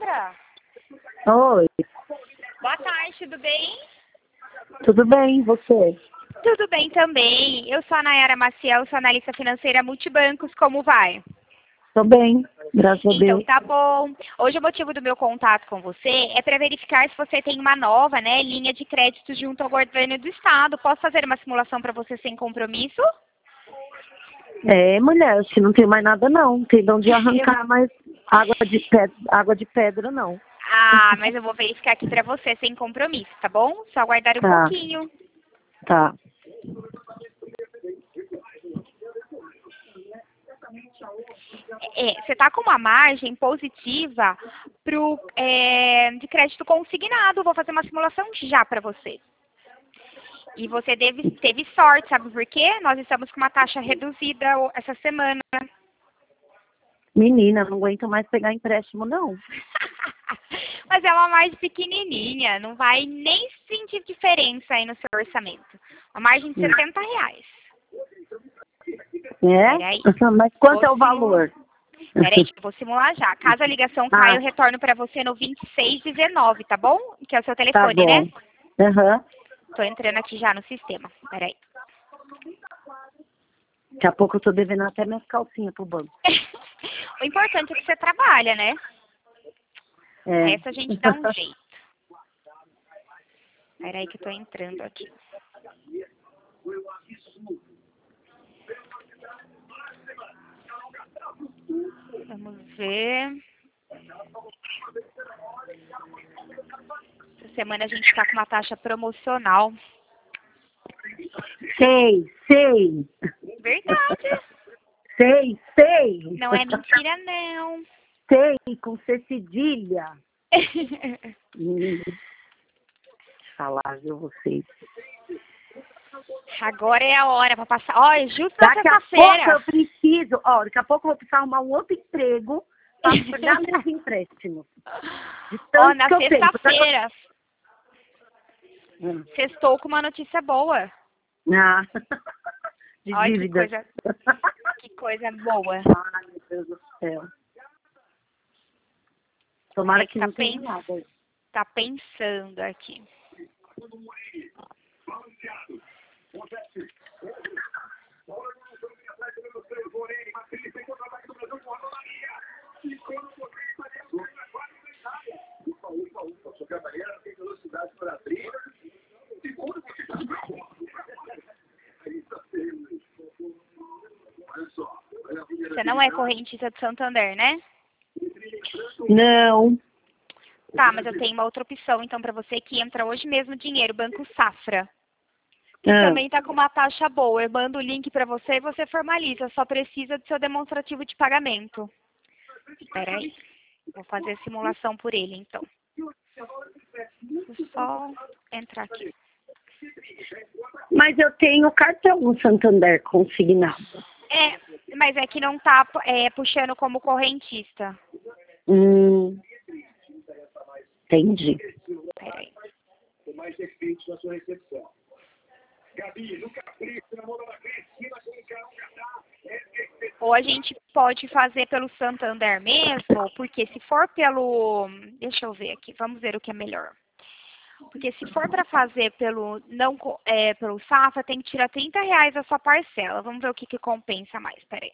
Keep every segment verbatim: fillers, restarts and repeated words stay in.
Sandra? Oi, Boa tarde, tudo bem? tudo bem, e você? Tudo bem também. Eu sou a Nayara Maciel, sou analista financeira multibancos. Como vai? Tô bem, graças a Então Deus. tá bom. Hoje o motivo do meu contato com você é para verificar se você tem uma nova, né, linha de crédito junto ao governo do estado. Posso fazer uma simulação para você sem compromisso? É, mulher, acho que não tem mais nada não. Não tem de onde arrancar mais água de pedra, água de pedra não. Ah, mas eu vou verificar aqui para você sem compromisso, tá bom? Só aguardar um Tá, pouquinho. tá. É, você está com uma margem positiva pro, é, de crédito consignado. Vou fazer uma simulação já para você. E você deve, teve sorte, sabe por quê? Nós estamos com uma taxa reduzida o- essa semana. Menina, não aguento mais pegar empréstimo não. Mas é uma margem pequenininha, não vai nem sentir diferença aí no seu orçamento. Uma margem de sessenta reais. É? Peraí. Mas quanto é Vou o valor? Peraí, eu vou simular já. Caso a ligação caia, eu Ah, retorno para você no vinte e seis dezenove, tá bom? Que é o seu tá telefone, né? bom. Aham. Tô entrando aqui já no sistema. Peraí. Daqui a pouco eu tô devendo até minhas calcinhas pro banco. O importante é que você trabalha, né? É. Essa a gente dá um jeito. Peraí que eu tô entrando aqui. Vamos ver. Essa semana a gente tá com uma taxa promocional. Sei, sei. Verdade. Sei, sei. Não é mentira, não. Sei, com C cedilha. Hum, falar, viu, vocês. Agora é a hora pra passar. Ó, é justo na Daqui a pouco sexta-feira. eu preciso, ó, daqui a pouco eu vou precisar arrumar um outro emprego para pagar meus empréstimos. De Ó, tanto na que eu tenho. sexta-feira. Hum. Sextou com uma notícia boa. Ah, de Olha que dívida. coisa, que coisa boa. Ai, meu Deus do céu. Tomara É que que tá, não tenha pens nada. tá pensando aqui. Você não é correntista do Santander, né? Não. Tá, mas eu tenho uma outra opção, então, pra você que entra hoje mesmo dinheiro, Banco Safra. Que Ah, também tá com uma taxa boa. Eu mando o link pra você e você formaliza. Só precisa do seu demonstrativo de pagamento. Espera aí. Vou fazer a simulação por ele, então. Deixa eu só entrar aqui. mas eu tenho cartão no Santander consignado. É, mas é que não tá é, puxando como correntista. Hum, entendi. Peraí. Ou a gente pode fazer pelo Santander mesmo, porque se for pelo... Deixa eu ver aqui, vamos ver o que é melhor. Porque se for para fazer pelo não co- é, pelo Safra, tem que tirar trinta reais a sua parcela. Vamos ver o que, que compensa mais, peraí.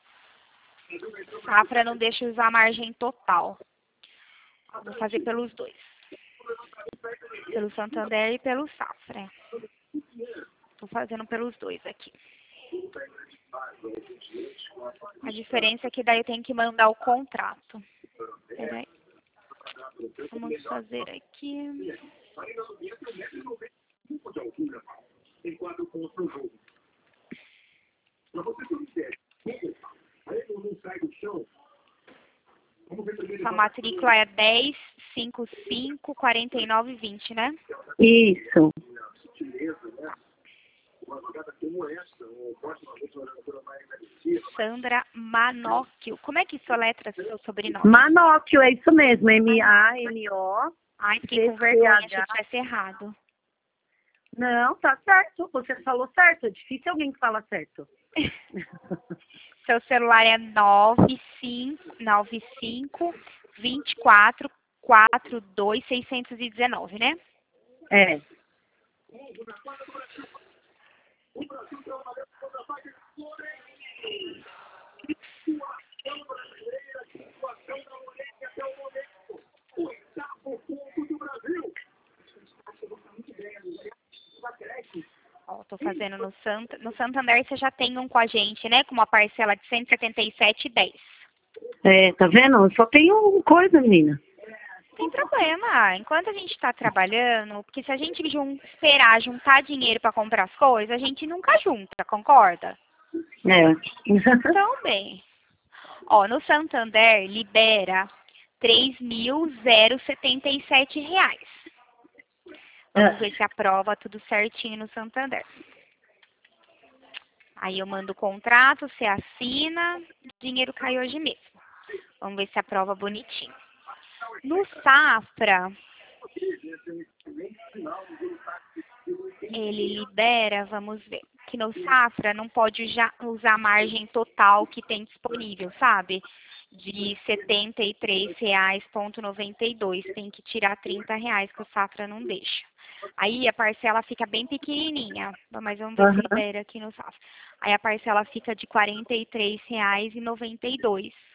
Safra não deixa usar a margem total. Vou fazer pelos dois. Pelo Santander e pelo Safra. Estou fazendo pelos dois aqui. A diferença é que daí eu tenho que mandar o contrato. Peraí. Vamos fazer aqui. A matrícula é dez, cinquenta e cinco, quarenta e nove, vinte, né? Isso. Sandra Manocchio. Como é que soletra seu sobrenome? Manóquio, é isso mesmo. M A N O. Ai, fiquei com vergonha, achei que tivesse errado. Não, tá certo. Você falou certo. É difícil alguém que fala certo. Seu celular é nove cinco nove cinco, vinte e quatro, quatro dois seiscentos e dezenove, né? É. Ó, tô fazendo no Santa, no Santander você já tem um com a gente, né? Com uma parcela de cento e setenta e sete reais e dez centavos. É, tá vendo? Só tem uma coisa, menina. Tem problema. Enquanto a gente está trabalhando, porque se a gente jun esperar juntar dinheiro para comprar as coisas, a gente nunca junta, concorda? É. Então, bem. Ó, no Santander libera três mil e setenta e sete reais. Vamos ver se aprova tudo certinho no Santander. Aí eu mando o contrato, você assina, o dinheiro cai hoje mesmo. Vamos ver se aprova bonitinho. No Safra, ele libera, vamos ver, que no Safra não pode já usar a margem total que tem disponível, sabe? De setenta e três reais e noventa e dois centavos, tem que tirar trinta reais que o Safra não deixa. Aí a parcela fica bem pequenininha, mas vamos ver Uhum. se libera aqui no Safra. Aí a parcela fica de quarenta e três reais e noventa e dois centavos.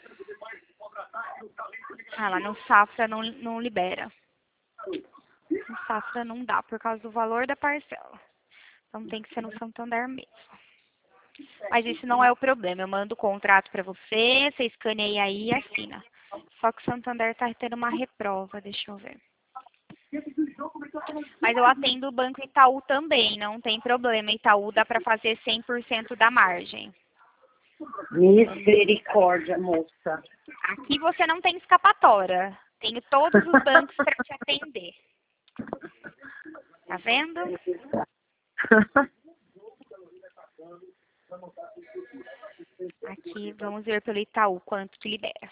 Ah, lá no Safra não, não libera. No Safra não dá por causa do valor da parcela. Então tem que ser no Santander mesmo. Mas isso não é o problema. Eu mando o contrato para você, você escaneia aí e assina. Só que o Santander tá tendo uma reprova, deixa eu ver. Mas eu atendo o Banco Itaú também, não tem problema. Itaú dá para fazer cem por cento da margem. Misericórdia, moça. Aqui você não tem escapatória. Tenho todos os bancos para te atender. Tá vendo? Aqui, vamos ver pelo Itaú quanto que libera.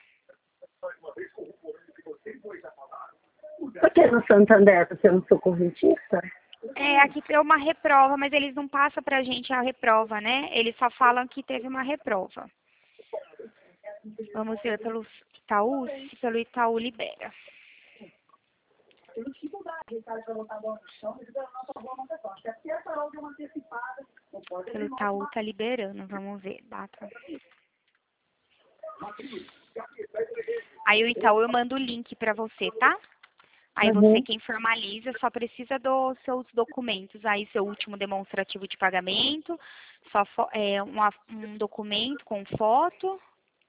Por que no Santander você não sou correntista? É, aqui tem uma reprova, mas eles não passam pra gente a reprova, né? Eles só falam que teve uma reprova. Vamos ver pelo Itaú, se pelo Itaú libera. Pelo Itaú tá liberando, vamos ver, data. Aí o Itaú eu mando o link pra você, tá? Aí Uhum. você quem formaliza só precisa dos seus documentos. Aí seu último demonstrativo de pagamento, só é, uma, um documento com foto.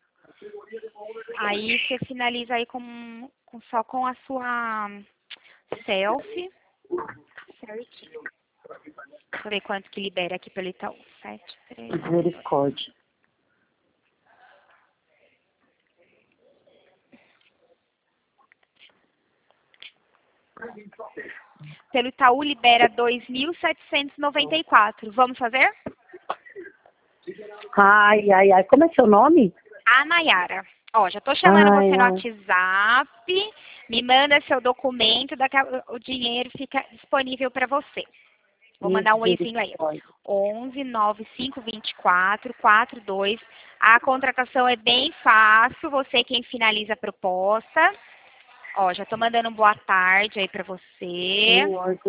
Aí você finaliza aí com, com só com a sua selfie. Certinho. Deixa eu ver quanto que libera aqui pelo Itaú. Sete, três. Misericórdia. Pelo Itaú libera dois mil setecentos e noventa e quatro. Vamos fazer? Ai, ai, ai. Como é seu nome? A Nayara. Ó, já tô chamando Ai, você no ai. WhatsApp. Me manda seu documento, daqui a, o dinheiro fica disponível para você. Vou mandar um oizinho aí. onze, nove cinco, vinte e quatro, quarenta e dois. A contratação é bem fácil. Você quem finaliza a proposta. Ó, já tô mandando um boa tarde aí pra você.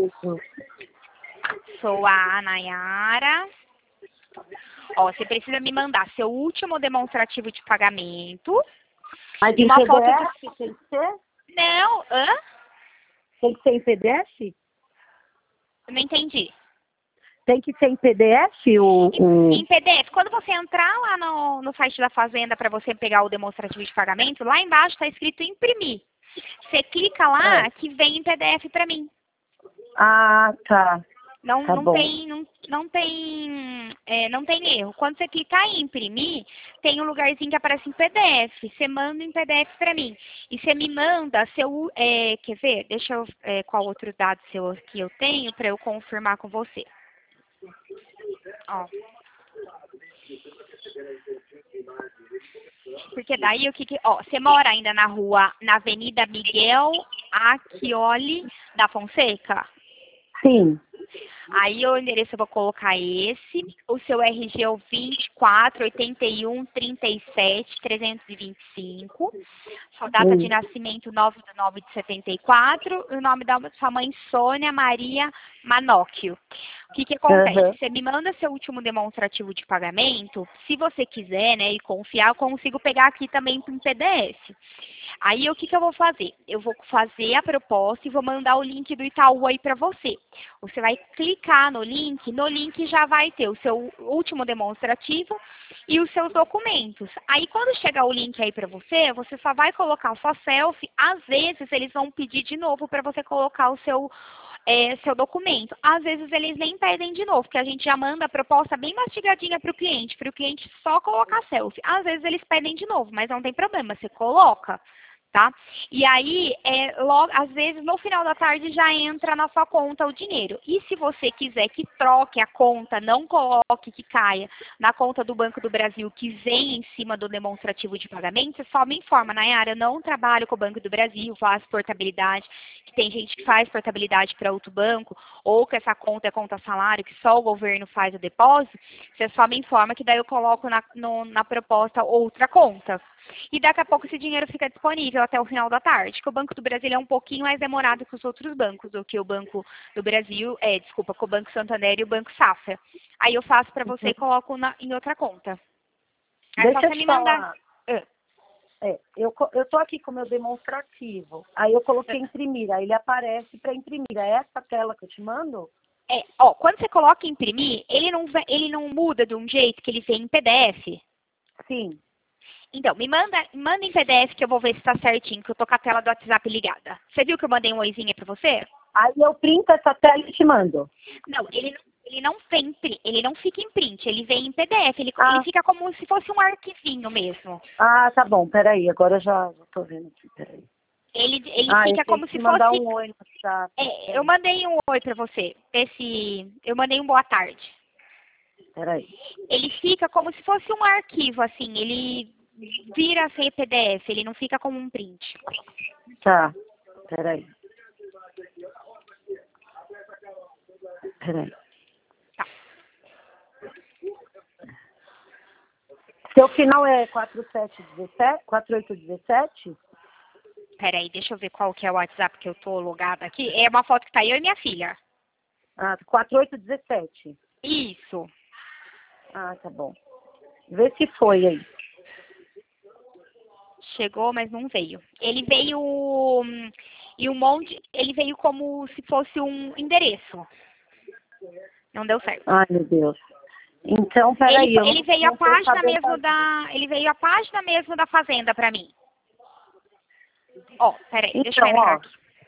Sou a Nayara. Ó, você precisa me mandar seu último demonstrativo de pagamento. Mas E em uma P D foto F do... tem que ser? Não, hã? Tem que ser em P D F? Eu não entendi. Tem que ser em P D F o... o... Em P D F, quando você entrar lá no, no site da Fazenda para você pegar o demonstrativo de pagamento, lá embaixo está escrito imprimir. Você clica lá É. que vem em P D F para mim. Ah, tá. Não, Tá não bom. tem, não, não tem, é, não tem erro. Quando você clicar em imprimir, tem um lugarzinho que aparece em P D F. Você manda em P D F para mim. E você me manda seu, é, quer ver? Deixa eu, é, qual outro dado seu que eu tenho para eu confirmar com você. Ó. Porque daí o que que... Ó, você mora ainda na rua, na Avenida Miguel Acchioli da Fonseca? Sim. Aí o endereço eu vou colocar esse. O seu R G é o vinte e quatro, oitenta e um, trinta e sete, trezentos e vinte e cinco. Sua data de Hum. nascimento nove de nove de setenta e quatro. O nome da sua mãe, Sônia Maria Manóquio. O que que acontece? Aham. Você me manda seu último demonstrativo de pagamento. Se você quiser, né, e confiar, eu consigo pegar aqui também em P D F. Aí o que que eu vou fazer? Eu vou fazer a proposta e vou mandar o link do Itaú aí para você. Você vai clicar no link, no link já vai ter o seu último demonstrativo e os seus documentos. Aí quando chegar o link aí para você, você só vai colocar a sua selfie. Às vezes eles vão pedir de novo para você colocar o seu É, seu documento. Às vezes eles nem pedem de novo, porque a gente já manda a proposta bem mastigadinha para o cliente, para o cliente só colocar selfie. Às vezes eles pedem de novo, mas não tem problema, você coloca, tá? E aí, é, logo, às vezes no final da tarde já entra na sua conta o dinheiro. E se você quiser que troque a conta, não coloque que caia na conta do Banco do Brasil, que vem em cima do demonstrativo de pagamento, você só me informa, Nayara, eu não trabalho com o Banco do Brasil, faço portabilidade, que tem gente que faz portabilidade para outro banco, ou que essa conta é conta salário, que só o governo faz o depósito, você só me informa que daí eu coloco na, no, na proposta outra conta. E daqui a pouco esse dinheiro fica disponível até o final da tarde, que o Banco do Brasil é um pouquinho mais demorado que os outros bancos, do que o Banco do Brasil, é, desculpa, com o Banco Santander e o Banco Safra. Aí eu faço para você e coloco na, em outra conta. Aí é só Deixa eu você te me mandar. falar. Ah. É, eu, co- eu tô aqui com o meu demonstrativo. Aí eu coloquei imprimir, aí ele aparece para imprimir. É essa tela que eu te mando? É, ó, quando você coloca imprimir, ele não, ve- ele não muda de um jeito que ele vem em P D F? Sim. Então, me manda, manda em P D F que eu vou ver se tá certinho, que eu tô com a tela do WhatsApp ligada. Você viu que eu mandei um oizinho pra você? Aí eu printo essa tela e te mando. Não, ele não, ele não vem, pri- ele não fica em print, ele vem em P D F, ele, ele Ah, fica como se fosse um arquivinho mesmo. ah, tá bom, peraí, agora eu já, já tô vendo aqui, peraí. Ele, ele Ah, eu fica tenho como que se te mandar fosse. um oi no WhatsApp. É, eu Peraí, mandei um oi pra você. Esse, eu mandei um boa tarde. peraí. Ele fica como se fosse um arquivo, assim, ele vira sem P D F, ele não fica como um print. Tá, peraí. Peraí. Tá. Seu final é quatro sete um sete, quatro oito um sete? Peraí, deixa eu ver qual que é o WhatsApp que eu tô logada aqui. É uma foto que tá eu e minha filha. Ah, quatro oito um sete. Isso. Ah, tá bom. Vê se foi aí. Chegou, mas não veio. Ele veio hum, e um monte. Ele veio como se fosse um endereço. Não deu certo. Ai, meu Deus. Então, Ele, peraí, eu ele não, veio a não tô página sabendo mesmo fazer. da. Ele veio a página mesmo da fazenda pra mim. Ó, peraí, deixa eu Então, entrar ó. aqui.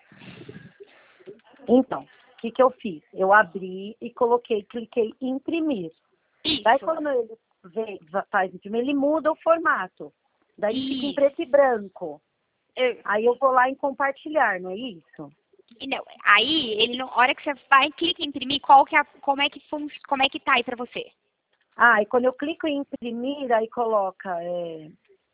Então, o que que eu fiz? Eu abri e coloquei, cliquei em imprimir. Daí Isso. quando ele vem, faz imprimir, ele muda o formato. Daí fica em Isso. preto e branco. Eu- Aí eu vou lá em compartilhar, não é isso? e não, aí, ele não, a hora que você vai, clica em imprimir, qual que é, a- como é que fun, como é que tá aí pra você? Ah, e quando eu clico em imprimir, aí coloca. É...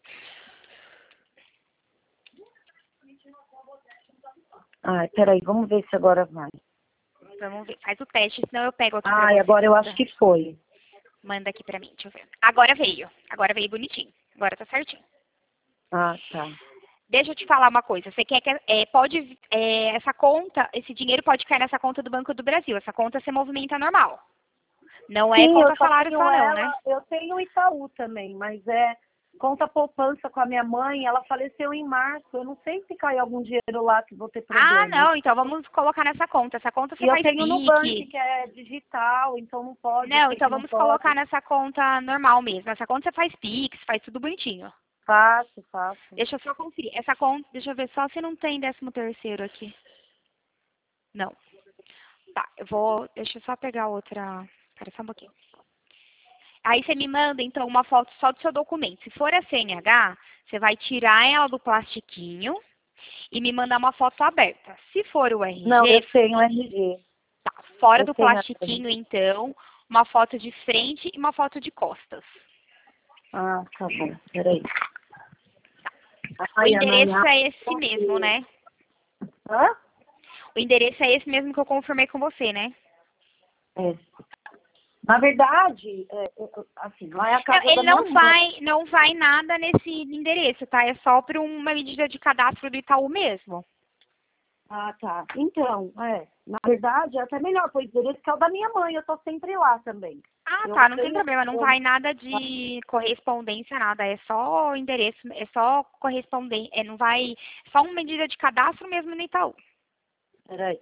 Ai, peraí, vamos ver se agora vai. Vamos ver, faz o teste, senão eu pego aqui pra Ai, você. agora eu acho Manda, que foi. manda aqui pra mim, deixa eu ver. Agora veio, agora veio bonitinho, agora tá certinho. Ah, tá. Deixa eu te falar uma coisa, você quer que, é, pode, é, essa conta, esse dinheiro pode cair nessa conta do Banco do Brasil, essa conta se movimenta normal. Não é Sim, eu conta só salário tenho só não, né? ela, eu tenho o Itaú também, mas é conta poupança com a minha mãe, ela faleceu em março, eu não sei se cai algum dinheiro lá que vou ter Ah, problema. não, então vamos colocar nessa conta. Essa conta E você eu faz tenho no banco, P I C. que é digital, então não pode, eu Não, sei então que não vamos colocar pode. nessa conta normal mesmo. Essa conta você faz Pix, faz tudo bonitinho. Faço, faço. Deixa eu só conferir. Essa conta, deixa eu ver só se não tem décimo terceiro aqui. Não. Tá, eu vou, deixa eu só pegar outra, espera só um pouquinho. Aí você me manda, então, uma foto só do seu documento. Se for a C N H, você vai tirar ela do plastiquinho e me mandar uma foto aberta. Se for o Não, eu R G, tenho R G. tá, fora Eu do tenho plastiquinho, então, uma foto de frente e uma foto de costas. Ah, tá bom, peraí. O Ai, endereço Anaya. é esse mesmo, né? Hã? O endereço é esse mesmo que eu confirmei com você, né? É. Na verdade, é, é, assim, lá é a casa Não, ele da minha não mãe. vai, não vai nada nesse endereço, tá? É só para uma medida de cadastro do Itaú mesmo. Ah, tá. Então, é. Na verdade, é até melhor, pois endereço que é o da minha mãe. Eu tô sempre lá também. Ah, Eu tá, não tem tenho... problema, não vai nada de correspondência, nada, é só o endereço, é só correspondência, é, não vai, só uma medida de cadastro mesmo no Itaú. Peraí.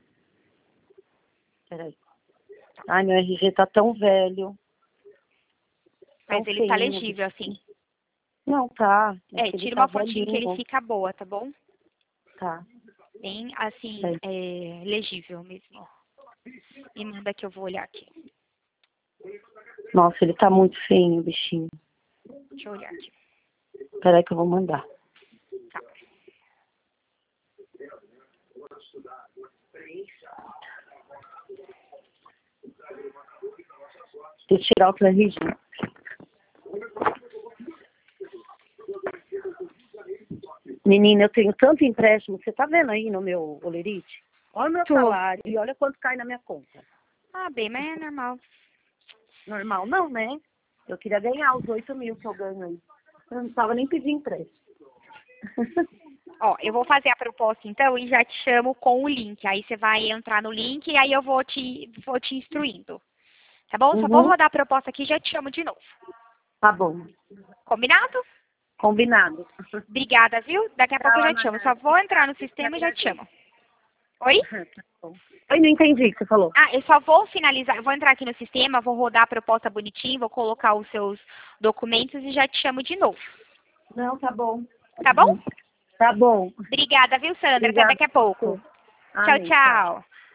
Peraí. Ai, meu R G tá tão velho. Mas Tão ele tá feinho. legível, assim. Não, tá. É, Ele tira tá uma fotinho que ele velhinho. fica boa, tá bom? Tá. Bem, assim, É. é, legível mesmo. E manda que eu vou olhar aqui. Nossa, ele tá muito feinho, bichinho. Deixa eu olhar aqui. Peraí que eu vou mandar. Tá. Deixa eu tirar o R G. Menina, eu tenho tanto empréstimo. Você tá vendo aí no meu olerite? Olha o meu Tô. salário e olha quanto cai na minha conta. Ah, bem, mas é normal. Normal não, né? Eu queria ganhar os oito mil que eu ganho aí. Eu não tava nem pedindo empréstimo. Ó, eu vou fazer a proposta então e já te chamo com o link. Aí você vai entrar no link e aí eu vou te, vou te instruindo. Tá bom? Só vou Uhum. rodar a proposta aqui e já te chamo de novo. Tá bom. Combinado? Combinado. Obrigada, viu? Daqui a pouco eu Tchau, já te chamo. Ana. Só vou entrar no sistema e já te chamo. Oi? Tá bom. Eu não entendi o que você falou. Ah, eu só vou finalizar, eu vou entrar aqui no sistema, vou rodar a proposta bonitinho, vou colocar os seus documentos e já te chamo de novo. Não, tá bom. Tá bom? Tá bom. Obrigada, viu, Sandra? Até Obrigada. daqui a pouco. Tchau, Amém. Tchau. tchau.